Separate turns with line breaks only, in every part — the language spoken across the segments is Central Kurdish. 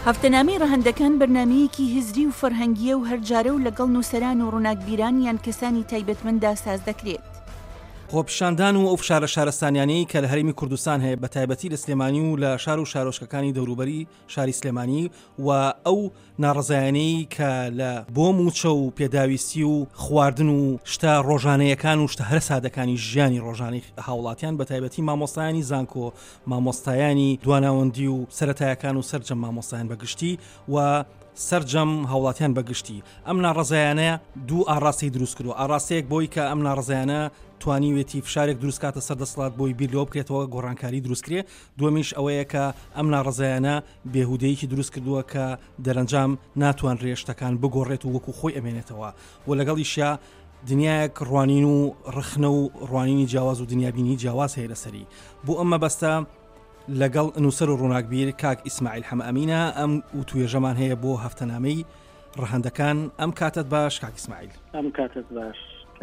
هەفتەنامەی ڕەهەندەکان بەرنامەیەکی هزری و فەرهەنگیە و هەرجارە و لەگەڵ نووسەران و ڕووناکبیران یان کەسانی تایبەتمەندا ساز دەکرێت.
خۆپیشاندان و ئەو شارە شارستانیانەی کە لە هەرێمی کوردستان هەیە بە تایبەتی لە سلێمانی و لە شار و شارۆچکەکانی دەوروبەری شاری سلێمانی و ئەو ناڕزایانەی کە لە بۆ موچە و پێداویستی و خواردن و شتە ڕۆژانەیەکان و شتە هەر سادەکانی ژیانی ڕۆژانەی هاوڵاتیان بە تایبەتی مامۆستایانی زانکۆ، مامۆستایانی دواناوەندی و سەرەتایەکان و سەرجەم مامۆستایان بەگشتی و سەرجەم هاوڵاتیان بەگشتی. ئەم ناڕزایانە دوو ئاڕاستی دروست کردو. ئاڕاستەیەک بۆی کە ئەم ناڕزایانە توانیوێتی فشارێک دروست کاتە سەردەسەڵات بۆی بیرلۆ بکرێتەوە گۆڕانکاری دروستکرێ. دووەمیش ئەوەیە کە ئەم ناڕزایانە بێهودەیەکی دروست کردووە کە دەرەنجام ناتوان ڕێشتەکان بگۆڕێت و وەکو خۆی ئەمێنێتەوە و لەگەڵیشیا دنیایەک ڕوانین و ڕخنە و ڕوانینی جیاواز و دنیابینی جیاواز هەیە لەسەری. بۆ ئەمە بەستە لەگەڵ نووسەر و ڕووناکبیر کاک ئیسماعیل حەمەئەمینە ئەم و توێژەمان هەیە بۆ هەفتەنامەی ڕەهەندەکان. ئەم کاتت باش کاک ئیسماعیل.
ئەم کاتت باش.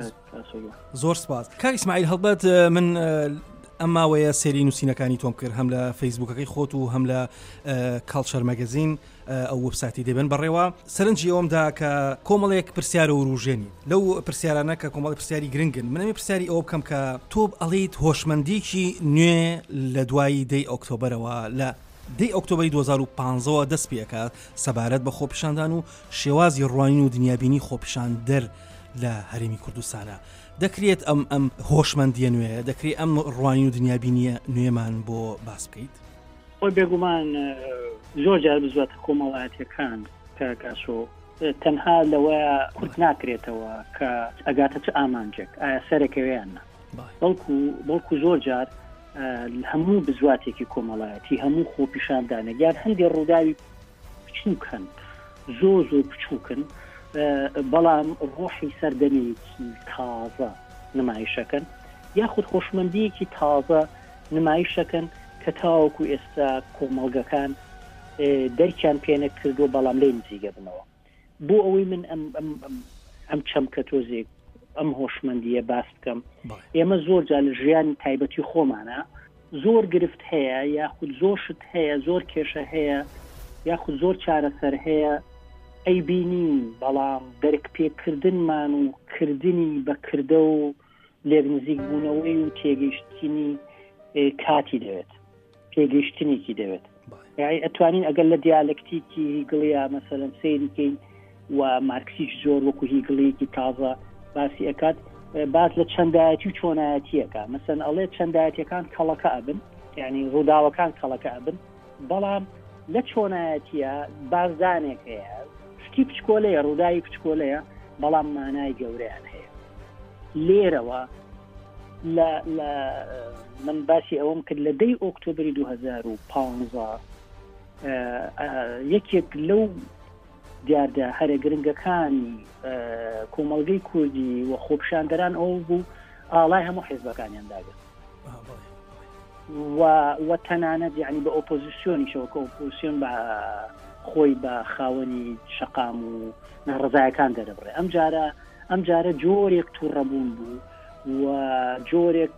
زۆر سپاس. کاک ئیسماعیل هەڵبەت من ئەم ماوەیە سێری نووسینەکانی تۆم کرد هەم لە فەیسبووکەکەی خۆت و هەم لە کاڵچەر مەگەزین ئەو وەبسایتی دەبن بەڕێوە سەرنجی ئەوەمدا کە کۆمەڵێک پرسیارە و ڕوژێنی لەو پرسیارانە کە کۆمەڵی پرسیاری گرنگن. منەمێ پرسیاری ئەوە بکەم کە تۆ ئەڵێیت هۆشمەندێکی نوێ لە دوایی 10 ئۆکتۆبەرەوە لە 10 ئۆکتۆبری 2015 دەست پێکات سەبارەت بە خۆپیشاندان و شێوازی ڕوانین و دنیابینی خۆپیشاندەر لە هەرێمی کوردستانە. دەکرێت ئەم هۆشمەندیە نوێ دەکرێت ئەم ڕوانین و دنیابینیە نوێمان بۆ باس بکەیت؟
خۆی بێگومان زۆر جار بزواتە کۆمەڵایەتیەکان کە کاسۆ تەنها لەوە کورت ناکرێتەوە کە ئەگاتە چ ئامانجێک ئایا سەرەکەوێیاننا بەڵکو زۆر جار هەموو بزواتێکی کۆمەڵایەتی هەموو خۆپیشاندانە یان هەندێک ڕووداوی بچووکن زۆر بچووکن بەڵام ڕۆحی سەردەمێکی تازە نمایشەکەن یاخود خۆشمەندیەکی تازە نمایشەکەن کە تاوەکو ئێستا کۆمەڵگەکان دەرکیان پێنە کردو بەڵام لێ نزیگە بنەوە. بۆ ئەوەی من ئەم چەمکە تۆزێک ئەم هۆشمەندیە باس بکەم. ئێمە زۆر جا لە ژیانی تایبەتی خۆمانە زۆر گرفت هەیە یاخود زۆر شت هەیە زۆر کێشە هەیە یاخود زۆر چارەسەر هەیە ئەی بینی بەڵام دەرک پێکردنمان و کردنی بەکردە و لێک نزیک بوونەوەی و تێگەیشتنی کاتی دەوێت پێگەیشتنێکی دەوێت. یعنی ئەتوانین ئەگەر لە دیالکتیکی هیگڵیە مەسەلەن سەیریکەین و مارکسیش زۆر وەکو هیگڵەیەکی تازە باسی ئەکات باز لە چەندایەتی و چۆنایەتیەکە مەسەلەن ئەڵێ چەندایەتیەکان کەڵەکە ئەبن یعنی ڕووداوەکان کەڵەکە ئەبن بەڵام لە چۆنایەتیە بازدانێک هەیە شتی پچکۆلەیە ڕووداوی پچکۆلەیە بەڵام مانای گەورەیان هەیە. لێرەوە من باسی ئەوم کرد لە 10 ئۆکتۆبری 2015 یەکێک لەو دیاردە هەرە گرنگەکانی کۆمەڵگەی کوردی و خۆپیشاندەران ئەو بوو ئاڵای هەموو حیزبەکانیان داگرت و تەنانەت یعنی بە ئۆپۆزیسیۆنیشەوە کە ئۆپۆزیسیۆن بە خۆی بە خاوەنی شەقام و ناڕزایەکان دەرەبڕێ. ئەم جارە جۆرێک تووڕەبوون بوو و جۆرێک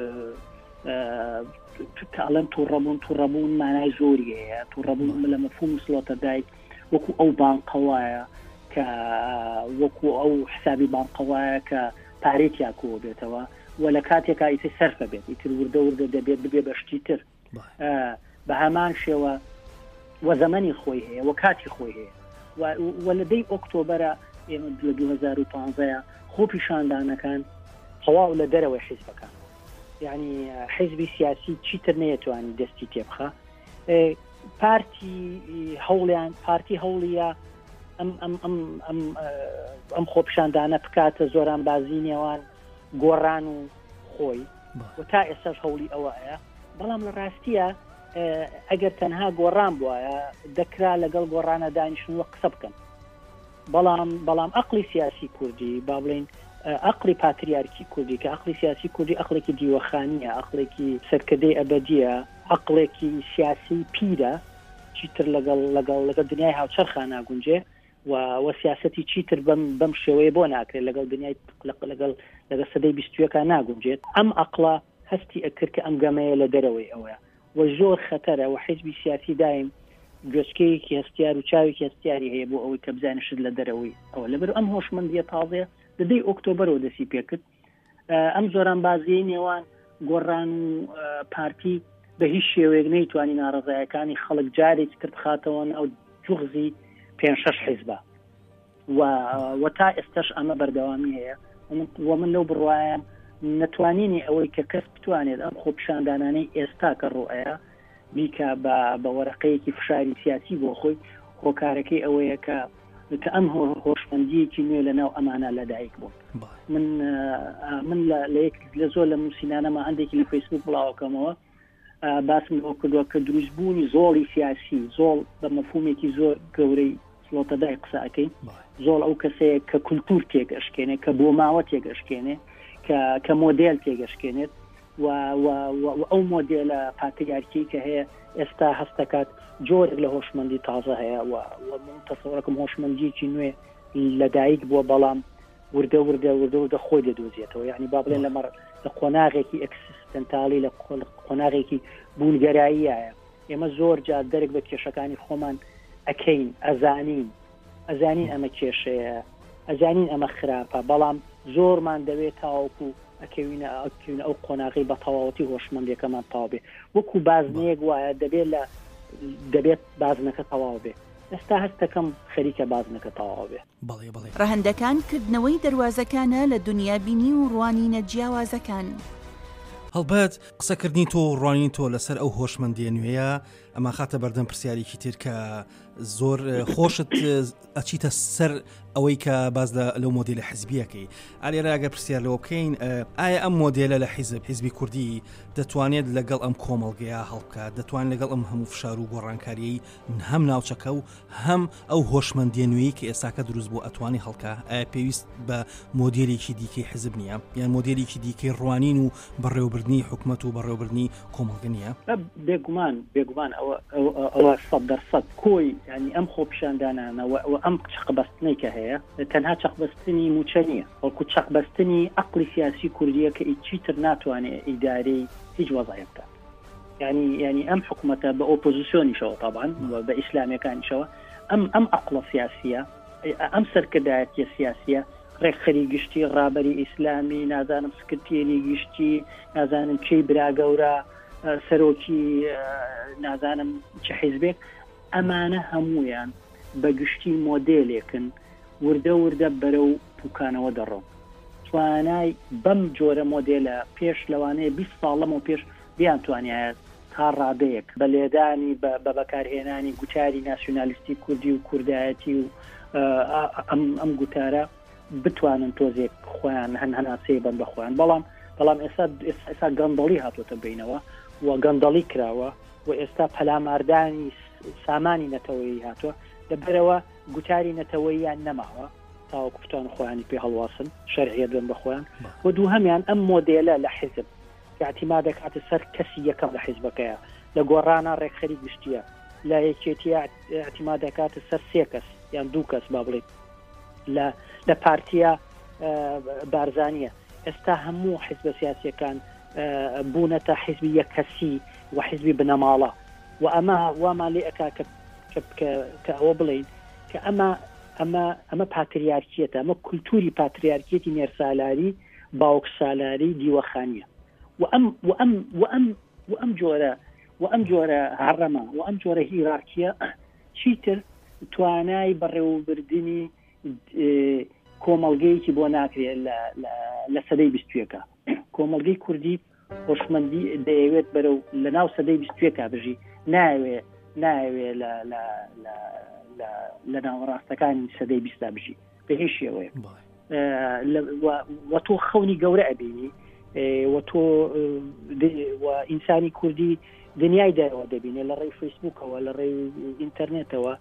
کاڵەن تووڕەبوون مانای زۆری هەیە. تووڕەبوون لە مەفهوم مسڵۆتە دایک وەکو ئەو بانقەوایە کە وەکو ئەو حسابی بانقەوایە کە پارێتیا کۆ بێتەوە و لە کاتێکا ئیتر سەرفە بێت ئیتر وردە دەبێت ببێ بەشتی تر بە هەمان شێوە و زەمەنی خۆی هەیە و کاتی خۆی هەیە و لە 10 ئۆکتۆبەرە ئێمە لە 2015 خۆپیشاندانەکان تەواو لە دەرەوەی حیزبەکان یعنی حیزبی سیاسی چیتر نەیەتوانی دەستی تێبخە پارتی هەوڵیە ئەم خۆپیشاندانە بکاتە زۆران بازی نێوان گۆڕان و خۆی و تا ئێستاش هەوڵی ئەوەیە بەڵام لە ڕاستیە ئەگەر تەنها گۆڕان بووایە دەکرا لەگەڵ گۆڕانە دانیشتن وە قسە بکەن بەڵام عەقڵی سیاسی کوردی با بڵین عەقڵی پاتریارکی کوردی کە عەقڵی سیاسی کوردی عەقڵێکی دیوەخانیە عەقڵێکی سەرکردەی ئەبەدیە عەقڵێکی سیاسی پیرە چیتر لەگەڵ دنیای هاوچەرخا ناگونجێ و سیاسەتی چیتر بەم شێوەیە بۆ ناکرێت لەگەڵ دنیای لەگەڵ سەدەی 20ەکە ناگونجێت. ئەم عەقڵە هەستی ئەکرد کە ئەم گەمەیە لە دەرەوەی ئەوەیە و زۆر خەتەرە و حیزبی سیاسی دایم گوێچکەیەکی هەستیار و چاوێکی هەستیاری هەیە بۆ ئەوەی کە بزانشت لە دەرەوەی ئەوە لەبەر ئەم هۆشمەندیە تازەیە لەدەی ئۆکتۆبەرەوە دەسی پێکرد ئەم زۆران بازیەی نێوان گۆڕان و پارتی بە هیچ شێوەیەک نەیتوانی ناڕزایەکانی خەڵک جارێک کرد خاتەوە ئەو جوغزی 5-6 حیزبە و تا ئێستاش ئەمە بەردەوامی هەیە و من لەو بڕواایە نەتوانینی ئەوەی کە کەس بتوانێت ئەم خۆپیشاندانانەی ئێستا کە ڕۆئەیە بیکە بە وەرەقەیەکی فشاری سیاسی بۆ خۆی هۆکارەکەی ئەوەیە کە ئەم هۆشمەندیەکی نوێ لە ناو ئەمانە لەدایک بوو من لە زۆر لە نووسینانەمە هەندێکی لە فەیسبوک بڵاوکەمەوە باسم لەوە کردووە کە دروستبوونی زۆڵی سیاسی زۆڵ بە مەفهومێکی زۆر گەورەی فلۆتەدای قسەکەی زۆڵ ئەو کەسەیە کە کولتور تێگەشکێنێت کە بۆ ماوە تێگەشکێنێت کە مۆدێل تێگەشکێنێت و ئەو مۆدێلە پاتریارکی کە هەیە ئێستا هەستەکات جۆرێک لە هۆشمەندی تازە هەیە و تەسەوڕەکەم هۆشمەندیکی نوێ لەدایک بووە بەڵام وردە خۆی دەدۆزیێتەوە یعنی با بڵێن لە قۆناغێکی ئەکسیستەنتاڵی لە قۆناغێکی بوونگەراییایە ئێمە زۆر جار دەرێک بە کێشەکانی خۆمان ئەکەین ئەزانین ئەمە کێشەیە ئەزانین ئەمە خراپە بەڵام زۆرمان دەوێت تاوەکو ئەکەوینە ئەو قۆناغی بە تەواوەتی هۆشمەندیەکەمان تاو بێ وەکو بازنەیەک وایە دەبێت بازنەکە تەواو بێ ئێستا هەستەکەم خەریکە بازنەکە تەواو بێ
ڕەهەندەکان کردنەوەی دەواازەکانە لە دنیابینی و ڕوانینە جیاوازەکان
هەڵبەت قسەکردنی تۆ و ڕوانین تۆ لەسەر ئەو هۆشمەندیە نوێیە ئەمە خاتە بەردەم پرسیارێکی تر کە زۆر خۆشت ئەچیتە سەر ئەوەی کە باز لەو مۆدیلە حیزبیەکەی ئالێرە ئەگەر پرسیار لەوە بکەین ئایا ئەم مۆدیلە لە حیزبی کوردی دەتوانێت لەگەڵ ئەم کۆمەڵگەیە هەڵبکات دەتوانێت لەگەڵ ئەم هەموو فشار و گۆڕانکاریی هەم ناوچەکە و هەم ئەو هۆشمەندیە نوێی کە ئێستاکە دروست بوو ئەتوانی هەڵکە ئایا پێویست بە مۆدیلێکی دیکەی حیزب نییە یان مۆدیلێکی دیکەی ڕوانین و بەڕێوەبردنی حکومەت و بەڕێوەبردنی کۆمەڵگە نییە
بێگومان ئەوە 100% کۆی ینی ئەم خۆپیشاندانانە و ئەم چقبەستنەی کە هەیە تەنها چەقبەستنی موچە نییە وەکو چەقبەستنی عەقڵی سیاسی کوردیە کە چیتر ناتوانێت ئیدارەی هیچ وەزایەتە ینی ئەم حکومەتە بە ئۆپۆزیسیۆنیشەوە طبعاً بە ئیسلامیەکانیشەوە ئەم عەقڵە سیاسیە ئەم سەرکردایەتیە سیاسیە ڕێکخەری گشتی ڕابەری ئیسلامی نازانم سکرتێری گشتی نازانم چی براگەورە سەرۆکی نازانم چه حیزبێک ئەمانە هەمویان بە گشتی مۆدێلێکن وردە بەرەو پوکانەوە دەڕۆن توانای بەم جۆرە مۆدێلە پێش لەوانەیە 20 ساڵەمە پێش بیان توانایە تا ڕادەیەک بە لێدانی بە بەکارهێنانی گوتاری ناسیۆنالیستی کوردی و کوردایەتی و ئەم گوتارە بتوانن تۆزێک خۆیان هەناسەیە بن بە خۆیان بەڵام ئێستا گەندەڵی هاتوۆتە بینەوە و گەندەڵی کراوە و ئێستا پەلاماردانی سامانی نەتەوەیی هاتووە لەبەرەوە گوتاری نەتەوەییان نەماوە تاوەکو بتوان خۆیانی پێ هەڵواسن شەرعیە بن بە خۆیان و دووهەمیان ئەم مۆدێلە لە حیزب اعتیماد دەکاتە سەر کەسی یەکەم لە حیزبەکەیە لە گۆڕانە ڕێکخەری گشتیە لە یەکێتی اعتیماد دەکاتە سەر 3 کەس یان 2 کەس با بڵێت لە پارتیە بارزانیە ئێستا هەموو حیزبە سیاسیەکان بوونەتە حیزبی یەک کەسی و حیزبی بنەماڵە و ئەمە وامان لێ ئەکا کە ئەوە بڵین کە ئەمە پاتریارکیەتە ئەمە کولتوری پاتریارکیەتی نێرسالاری باوک سالاری دیوەخانیە و ئەم جۆرە هەڕەمە و ئەم جۆرە هیرارکیە چیتر توانای بەڕێوەبردنی کۆمەڵگەیەکی بۆ ناکرێت لە سەدەی 21 کۆمەڵگەی کوردی هۆشمەندی دەیەوێت بەرەو لە ناو سەدەی 21 بژی ناوێ لە ناوەڕاستەکانی سەدەی 20 بژی بە هیچ شێوەیە و تۆ خەونی گەورە ئەبینی و تۆ ئینسانی کوردی دنیای دەرەوە دەبینێت لە ڕێی فەیسبووکەوە لە ڕێی ئینتەرنێتەوە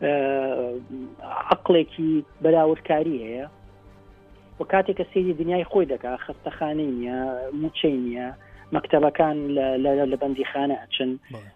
عەقڵێکی بەراوردکاری هەیە و کاتێککە سێری دنیای خۆی دەکات خەستەخانەی نییە موچەی نییە مەکتەبەکان لە بەندیخانە ئەچن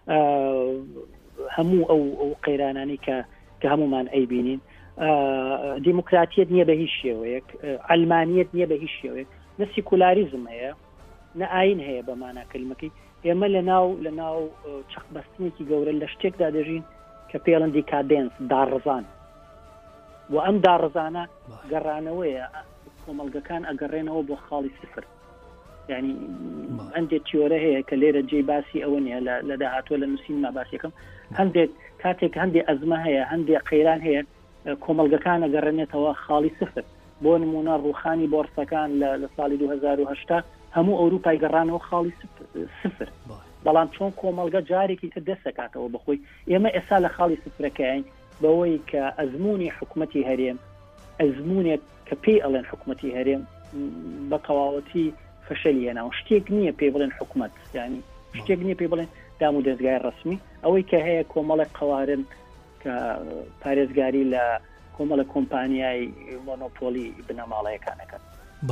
هەموو ئەو قەیرانانی کە هەمومان ئەیبینین دیموکراتیت نییە بە هیچ شێوەیەک ئەلمانیت نییە بە هیچ شێوەیەک نە سیکولاریزم هەیە نە ئاین هەیە بەمانە کلمەکەی ئێمە لە ناو چەقبەستنێکی گەورە لە شتێکدا دەژین کە پێڵەن دیکادێنس داڕزان و ئەم داڕزانە گەڕانەوەیە کۆمەڵگەکان ئەگەڕێنەوە بۆ خاڵی سفر یعنی هەندێک تیۆرە هەیە کە لێرە جێی باسی ئەوە نیە لە داهاتوە لە نووسینما باسیەکەم هەندێک کاتێک هەندێک ئەزمە هەیە هەندێک قەیران هەیە کۆمەڵگەکان ئەگەڕێنێتەوە خاڵی سفر بۆ نمونە ڕوخانی بۆرسەکان لە ساڵی 2010 هەموو ئەوروپای گەڕانەوە خاڵی سفر بەڵام چۆن کۆمەڵگە جارێکی تر دەسەکاتەوە بخۆی ئێمە ئێستا لە خاڵی سفرەکەین بەوەی کە ئەزمموی حکوومەتی هەرێم ئەزممونێک کە پێی ئەڵێن حکوومەتی هەرێم بە تەواوەتی فەشەلی هێناوە شتێک نییە پێی بڵێن حکوومەت ینی شتێک نییە پێی بڵێن دام و دەستگای ڕسمی ئەوەی کە هەیە کۆمەڵێک قەوارن کە پارێزگاری لە کۆمەڵە کۆمپانیای مۆنۆپۆلی بنەماڵەیەکانەکەن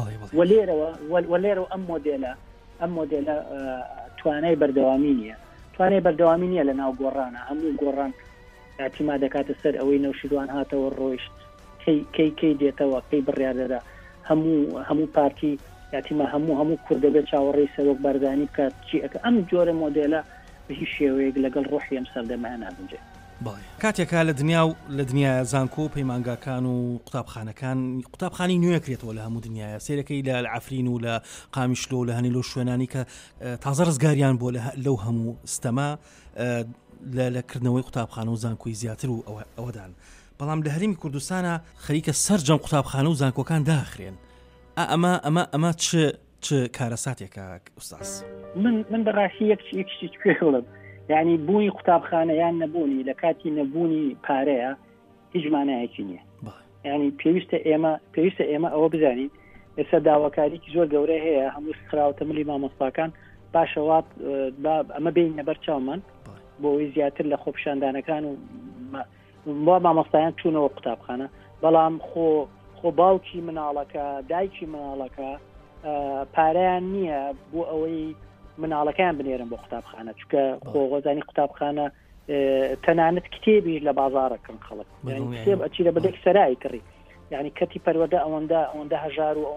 وەلێرەوە ئەم مۆدێلە توانای بەردەوامی نییە توانای بەردەوامی نییە لە ناو گۆڕانە هەموو گۆڕان ئاتیما دەکاتە سەر ئەوەی نەوشیروان هاتەوە ڕۆیشت کەی دێتەوە کەی بڕیاردەدا هەموو پارتی یاتیمە هەموو کوردەبێت چاوەڕێی سەرۆک بەردانی بکات چی ئەکە ئەم جۆرە مۆدێلە بە هیچ شێوەیەک لەگەڵ ڕۆحی ئەم سەردەمایان نابنجێت
کاتێکا لە دنیا و لە دنیا زانکۆ و پەیمانگاکان و قوتابخانی نوێکرێتەوە لە هەموو دنیاە سیرەکەی لە عفرین و لە قامیشلۆ و لە هەنیلۆ شوێنانی کە تازە ڕزگاریان بۆ لەو هەموو ستەما لەکردنەوەی قوتابخانە و زانکۆی زیاتر و ئەوەدان بەڵام لە هەرێمی کوردستانە خەریکە سەرجەم قوتابخانە و زانکۆکان داخرێن ئەمە چ کارەساتێکە ئوستاز
من بەڕاستی یەکشتی پێڵم یعنی بوونی قوتابخانە یان نەبوونی لە کاتی نەبوونی پارەیە هیچ مانایەکی نییە ینی پێویستە ئێمە ئەوە بزانین ئێستا داواکاریی زۆر گەورە هەیە هەموو سراوتە ملی مامۆستاکان باشەوات ئەمە بین نەبەر چاومان بۆەوەی زیاتر لە خۆپشاندانەکان و بۆ مامۆستایان چوونەوە قوتابخانە بەڵام خۆ باوکی مناڵەکە دایکی مناڵەکە پارەیان نییە بۆ ئەوەی مناڵەکان بنێرن بۆ قوتابخانە چکە خۆغۆزانی قوتابخانە تەنانەت کتێبی لە بازارەکەن خەڵک کتێب ئەچی لە بەدەک سەرایی کڕی یعنی کەتی پەروەدە ئەوەندە هەژار و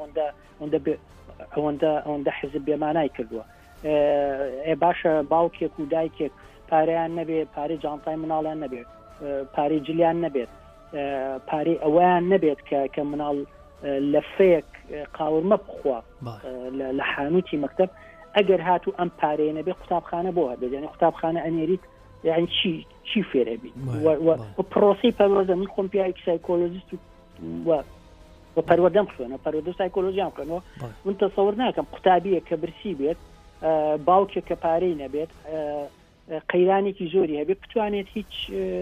ئەوەندە حزب بێمانای کردووە باشە باوکێک و دایکێک پارەیان نەبێت پارەی جانتای مناڵیان نەبێت پارەی جلیان نەبێت پارەی ئەویان نەبێت کە مناڵ لە فێک قاورمە بخوا لە حانوتی مەکتەب ئەگەر هاتوو ئەم پارەیە نەبێت قوتابخانە بۆ هەبێت یعنی قوتابخانە ئەنێریت یعنی چی فێرەبی و پرۆسی پەروەردە من خۆم پیاوێکی سایکۆلۆژیست و پەروەردەم خوێنە پەروەردە سایکۆلۆژیام خوێنەوە من تەسەوور ناکەم قوتابیە کە برسی بێت باوکێک کە پارەی نەبێت قەیرانێکی زۆری هەبێت بتوانێت هیچ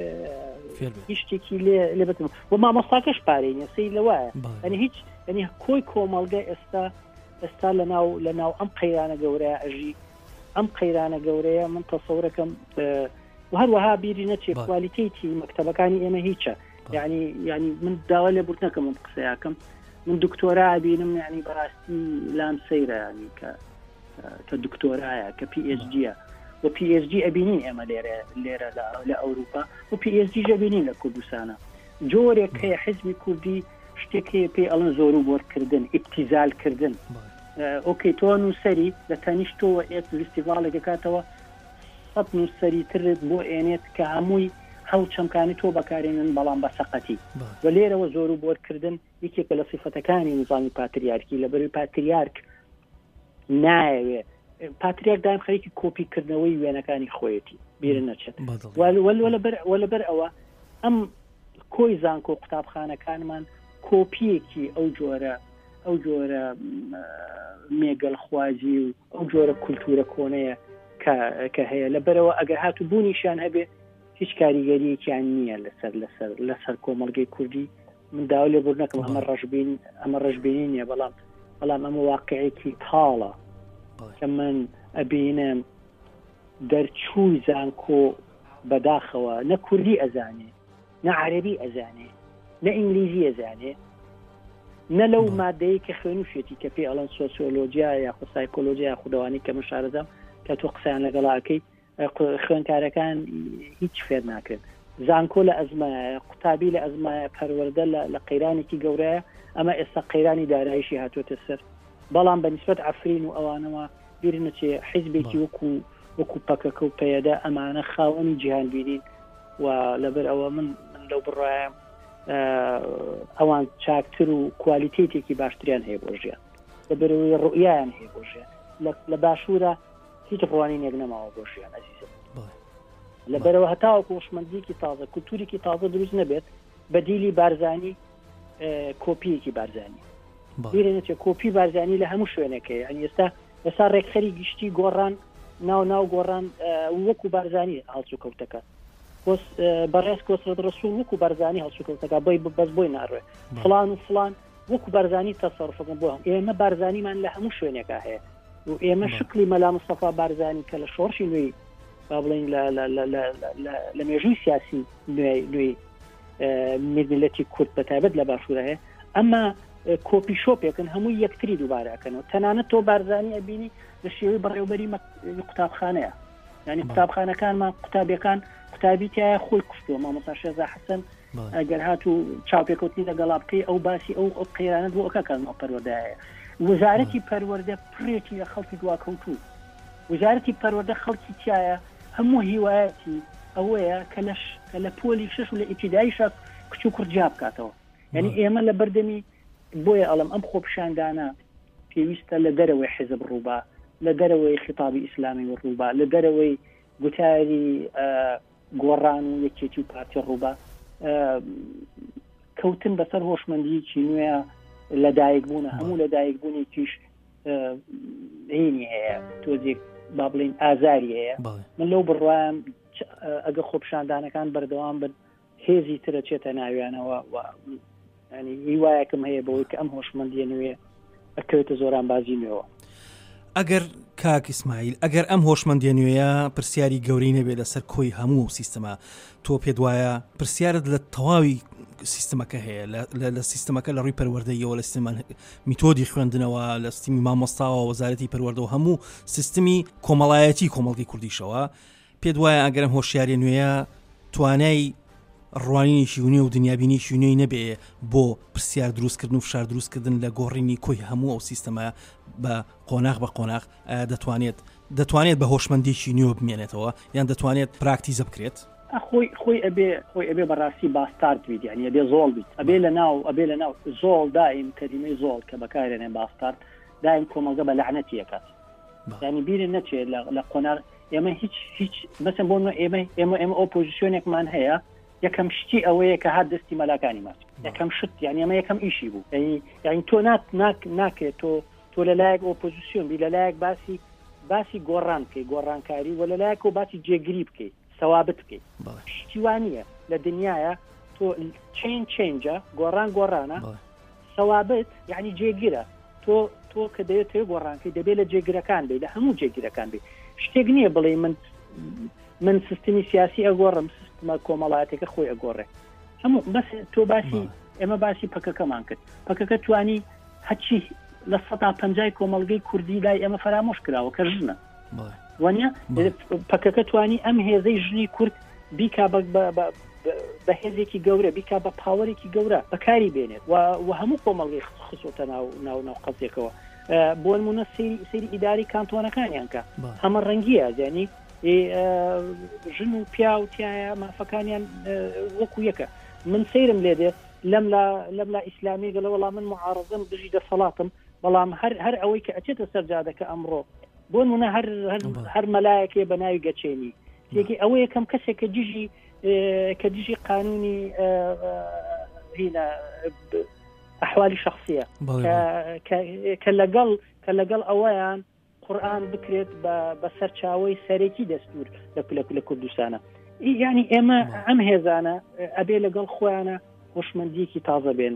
شتێکی لێ بتم و مامۆستاکەش پارەی نیە سەی لەوایە ئەنی هیچ ئەنی کۆی کۆمەڵگە ئێستا لە ناو ئەم قەیرانە گەورەیە ئەژی ئەم قەیرانە گەورەیە من تەسەورەکەم و هەروەها بیری نەچێت کوالیتیتی مەکتەبەکانی ئێمە هیچە یعنی من داوا لێ بورد نەکەم قسەیەکەم من دکتۆرا بینم یعنی بەڕاستی لام سەیرە ینی کە دکتۆرایە کە PhD و PhD ئەبینین ئێمە لێرە لە ئەوروپا و PhD ژەبینین لە کوردستانە جۆرێک هەیە حیزبی کوردی شتێک هەیە پێی ئەڵەن زۆر و بۆرکردن ئیبتیزالکردن ئۆکەی تۆ نووسەری لە تەنیشتەوە فستیڤالێک دەکاتەوە سەد نووسەری ترت بۆ ئێنێت کە هەمووی هەو چەمکانی تۆ بەکارێنن بەڵام بە سەقەتی و لێرەوە زۆر و بۆرکردن یەکێکە لە سیفەتەکانی نظامی پاتریارکی لە بەروی پاتریارک نایەوێ پاتریارک دایم خەریکی کۆپیکردنەوەی وێنەکانی خۆیەتی بیرە نەچێت وەلەبەر ئەوە ئەم کۆی زانکۆ قوتابخانەکانمان کۆپیەکی ئەو جۆرە مێگەڵخوازی و ئەو جۆرە کولتورە کۆنەیە کە هەیە لەبەرەوە ئەگەر هاتو بوونیشان هەبێ هیچ کاریگەریەکیان نییە لەسەر کۆمەڵگەی کوردی من داوا لێ بوو نەکەم ئەمە ڕەشبینی نییە بەڵام ئەمە واقعێکی تاڵە کە من ئەبینم دەرچووی زانکۆ بەداخەوە نە کوردی ئەزانێ نە عەرەبی ئەزانێ نە ئینگلیزی ئەزانێ نە لەو مادەیە کە خوێنوشێتی کە پێی ئەڵەن سۆسیۆلۆجیا یاخود سایکۆلۆجیا خودەوانی کە من شارەزەم کە تۆ قسەیان لەگەڵاکەی خوێندکارەکان هیچ فێر ناکرێت زانکۆ لە ئەزمایە قوتابی لە ئەزمایە پەروەردە لە قەیرانێکی گەورەیە ئەمە ئێستا قەیرانی دارایشی هاتوۆتە سەر بەڵام بەنسبەت عەفرین و ئەوانەوە بیر نەچێ حیزبێکی وەکو پەکەکە و پەیەدا ئەمانە خاوەنی جیهانبینین و لەبەر ئەوە من لەو بڕوایم ئەوان چاکتر و کوالیتێتێکی باشتریان هەیە بۆ ژیان لەبەرەوەی ڕوئیان هەیە بۆ ژیان لە باشوورە هیچ ڕوانینێک نەماوە بۆ ژیان ئەزیزم لەبەرەوە هەتاوەکو هۆشمەندیەکی تازە کولتوریکی تازە دروست نەبێت بەدیلی بارزانی کۆپیەکی بارزانی بیرێنێت کۆپی بارزانی لە هەموو شوێنەکەی ئەنی ئێستا ڕێکخەری گشتی گۆڕان ناو گۆڕان وەکو بارزانی هەڵسو کەوتەکە بەڕێز کۆسرەت ڕسوول وەکو بارزانی هەڵسو کەوتەکە بەس بۆی ناڕوێ فلان و فلان وەکو بارزانی تەسەڕفەکەن بۆ ئێمە بارزانیمان لە هەموو شوێنێکە هەیە و ئێمە شکلی مەلا مستەفا بارزانی کە لە شۆڕشی نوێی با بڵین لە مێژووی سیاسی نوێی میلەتی کورد بەتایبەت لە باشوورە هەیە ئەمە کۆپی شۆپێکن هەمووی یەکتری دووبارەکەنەوە تەنانەت تۆ بارزانی ئەبینی لە شێوەی بەڕێوبەری قوتابخانەیە ینی قوتابخانەکانمان قوتابیەکان قوتابی تایە خۆی کوفتووە مامۆستا شێرزا حەسەن ئەگەر هاتوو چاوپێکوتنی لەگەڵا بکەی ئەو باسی ئەو قەیرانەت بۆ ئەوکەکانەوە پەروەردەیە وەزارەتی پەروەردە پرێکی لە خەڵکی دواکەوتوو وەزارەتی پەروەردە خەڵکی تایە هەموو هیوایەتی ئەوەیە کە لە پۆلی شش و لە ئیبتیدایی شەق کچ و کوڕ جیا بکاتەوە یعنی ئێمە لە بەردەمی بۆیە ئەڵم ئەم خۆپیشاندانە پێویستە لە دەرەوەی حیزب ڕووبا لە دەرەوەی خیتابی ئیسلامی ڕووبا لە دەرەوەی گوتاری گۆڕان و یەکێتی و پارتی ڕووبا کەوتن بەسەر هۆشمەندیی نوێە لەدایک بوونە هەموو لەدایک بوونێکیش هینی هەیە تۆزێک با بڵین ئازاری هەیە من لەو بڕوایم ئەگە خۆپیشاندانەکان بەردەوام بن هێزی ترە چێتە ناویانەوە ینی هیوایەکم هەیە بەوەی کە ئەم هۆشمەندیە نوێ ئەکەوێتە زۆران بازی نوێەوە
ئەگەر کاک ئیسماعیل ئەگەر ئەم هۆشمەندیە نوێیە پرسیاری گەورەی نەبێت لەسەر کۆی هەموو سیستەمە تۆ پێت وایە پرسیارت لە تەواوی سیستەمەکە هەیە لە سیستەمەکە لە ڕووی پەروەردەیەوە لە سیستەمان میتۆدی خوێندنەوە لە سیستمی مامۆستاوە وەزارەتی پەروەردە و هەموو سیستمی کۆمەڵایەتی کۆمەڵگەی کوردیشەوە پێت وایە ئەگەر ئەم هۆشیاری نوێیە توانای ڕوانینیشی ونێ و دنیابینیشی نوێی نەبێ بۆ پرسیار دروستکردن و فشار دروستکردن لە گۆڕینی کۆی هەموو ئەو سیستەمە بە قۆناغ دەتوانێت بە هۆشمەندیشی نوێ بمێنێتەوە یان دەتوانێت پراکتیزە بکرێت
خۆی ئەبێ بەڕاستی باستارت بیت یعنی ئەبێ زۆڵ بیت ئەبێ لە ناو زۆڵ دایم کەلیمەی زۆڵ کە بەکارێنێ باستارت دایم کۆمەلگە بە لەعنەتی ئەکات یعنی بیرن نەچێت لە قۆناغ ئێمە هیچ مەسەن بۆ ئێمە ئۆپۆزیسیۆنێکمان هەیە یەکەم شتی ئەوەیە کە هات دەستی مەلاکانی ماست یەکەم شت یعنی ئەمە یەکەم ئیشی بوو یعنی تۆ ناکرێت تۆ لەلایەک ئۆپۆزیسیۆن بی لەلایەک باسی گۆڕان بکەی گۆڕانکاری و لەلایەک و باسی جێگیری بکەی سەوابت بکەیت شتیوانیە لە دنیاە تۆ چێنجە گۆڕانە سەوابت یعنی جێگیرە تۆ کە دەوێت گۆڕانکەی دەبێت لە جێگیرەکان بێ لە هەموو جێگیرەکان بێ شتێک نییە بڵێ من سیستمی سیاسی ئەگۆڕم سیستمە کۆمەڵایەتێکە خۆی ئەگۆڕێ هەموو بەس تۆ ئێمە باسی پەکەکەمان کرد پەکەکە توانی هەچی لە 150 کۆمەڵگەی کوردی لای ئێمە فرامۆش کراوە کە ژنە وانە پەکەکە توانی ئەم هێزەی ژنی کورد بیکا بە هێزێکی گەورە بیکا بە پاوەرێکی گەورە بەکاری بێنێت و هەموو کۆمەڵگەی خسۆتە ناو قەزێکەوە بۆ نمونە سەیری ئیداری کانتۆنەکانیان کە هەمە ڕەنگیە زانی ژن و پیا و تایە مافەکانیان وەکو یەکە من سەیرم لێدێ لەم لا ئیسلامی گەڵە وەڵام من معارەزەم دژی دەسەڵاتم بەڵام هەر ئەوەی کە ئەچێتە سەرجادەکە ئەمڕۆ بۆ نمونە هەر مەلایەکێ بە ناوی گەچێنی یەکی ئەوە یەکەم کەسێک کە دژی قانونی هینە ئەحوالی شخصیە کە لەگەڵ ئەوەیان قورئان بکرێت بە سەرچاوەی سەرێکی دەستور لە کوردستانە یعنی ئێمە ئەم هێزانە ئەبێ لەگەڵ خۆیانە هۆشمەندیەکی تازە بێن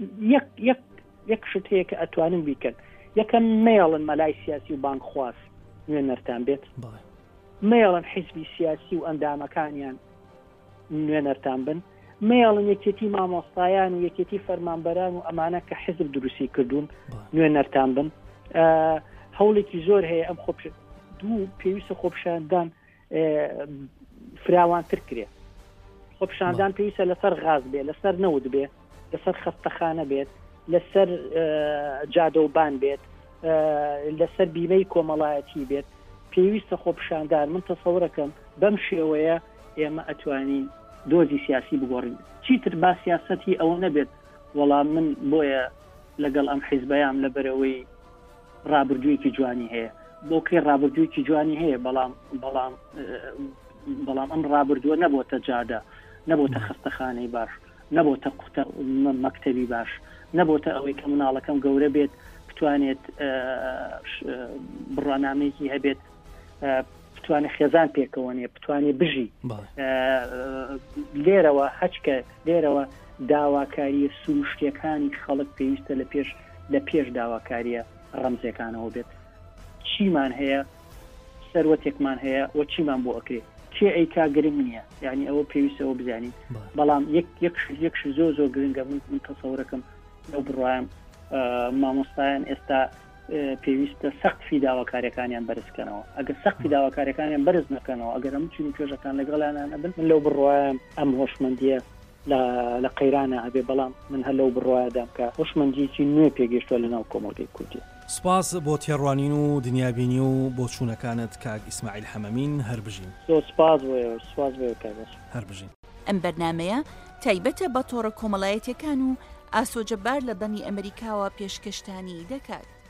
یەک شت هەیە کە ئەتوانن بیکەن یەکەم مێڵن مەلای سیاسی و بانک خواست نوێنەرتان بێت مێڵن حیزبی سیاسی و ئەندامەکانیان نوێنەرتان بن مێڵن یەکێتی مامۆستایان و یەکێتی فەرمانبەران و ئەمانە کە حیزب دروستی کردوون نوێنەرتان بن هەوڵێکی زۆر هەیە ئەم دوو پێویستە خۆپیشاندان فراوانتر کرێ خۆپیشاندان پێویستە لەسەر غاز بێت لەسەر نەود بێت لەسەر خەستەخانە بێت لەسەر جادەوبان بێت لەسەر بیمەی کۆمەڵایەتی بێت پێویستە خۆپیشاندان من تەسەورەکەم بەم شێوەیە ئێمە ئەتوانین دۆزی سیاسی بگۆڕین چیتر با سیاسەتی ئەوە نەبێت وەڵام من بۆیە لەگەڵ ئەم حیزبەیان لەبەرەوەی ڕابردوویەکی جوانی هەیە بۆ کێ ڕابردوویەکی جوانی هەیە بەڵام ئەم ڕابردووە نەبووتە جادە نەبووتە خستەخانەی باش نەبووتە قوتە مەکتەبی باش نەبووتە ئەوەی کە مناڵەکەم گەورە بێت بتوانێت بڕوانامەیەکی هەبێت بتوانێت خێزان پێکەوەنێ بتوانێت بژی لێرەوە هەچکە لێرەوە داواکاری سروشتیەکانی خەڵک پێویستە لە پێش داواکاریە ڕەمزەکانەوە بێت چیمان هەیە سەروەتێکمان هەیە و چیمان بۆ ئەکرێ کێ ئەیکا گرنگ نییە یعنی ئەوە پێویستەوە بزانین بەڵام یەکش زۆر گرنگە من تەسەورەکەم لەو بڕوایم مامۆستایان ئێستا پێویستە سەختفی داواکاریەکانیان بەرزکەنەوە ئەگەر سەختی داواکاریەکانیان بەرز نەکەنەوە ئەگەر هەموو چنین توێژەکان لەگەڵیان نەبن من لەو بڕوایم ئەم هۆشمەندیە لە قەیرانە ئەبێ بەڵام من هەر لەو بڕوایدام کە هۆشمەندیی نوێ پێگەشتووە لەناو کۆمەڵگەی کورد
سپاس بۆ تێڕوانین و دنیابینی و بۆ چوونەکانت کاک ئیسماعیل حەمەمین هەر بژین
سپاس کاگەس
هەر بژین
ئەم بەرنامەیە تایبەتە بە تۆڕە کۆمەڵایەتیەکان و ئاسۆجەبار لە دەنی ئەمریکاوە پێشکەشتانی دەکات.